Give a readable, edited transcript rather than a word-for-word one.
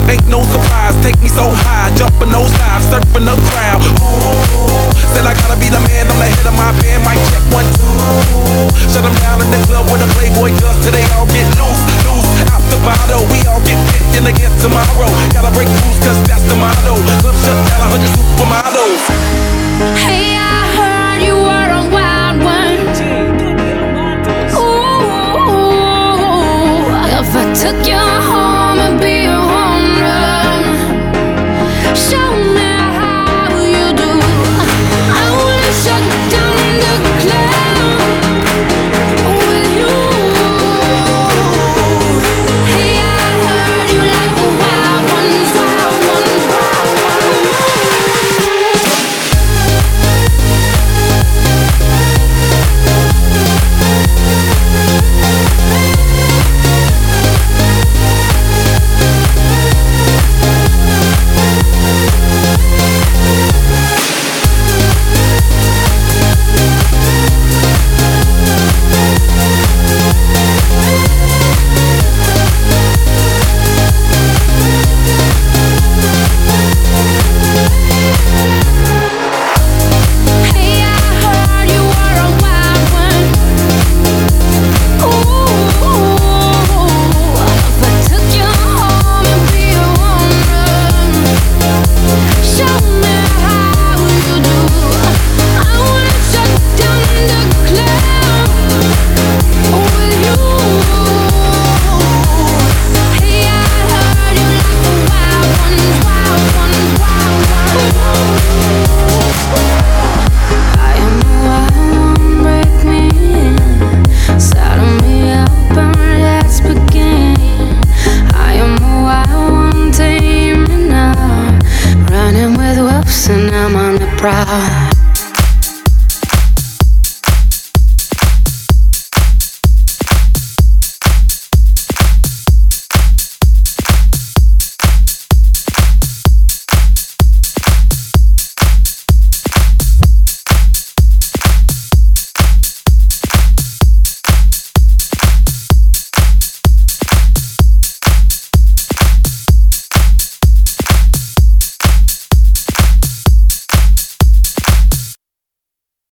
ain't no surprise. Take me so high, jumping those dives, surfing the crowd. Ooh, said I gotta be the man, I'm the head of my band. Mic check 1, 2. Shut them down in the club with a Playboy does till they all get loose, loose. Out the bottle, we all get fit in again tomorrow. Gotta break rules, cause that's the motto. Club shut down, 100 supermodels. Hey, I heard you were a wild one. Ooh, if I took you home and be a home run, show me how you do. I wanna shut down the club with you. Hey, I heard you like the wild ones, wild ones, wild ones. Hey, I heard you were a wild one. Ooh, if I took you home and be a home run, show me how you do. I wanna shut down the club with you. Hey, I heard you like the wild ones, wild ones, wild ones. I am the wild one, break me in, saddle me up and let's begin. I am the wild one, tame me now, running with whoops and I'm on the prowl.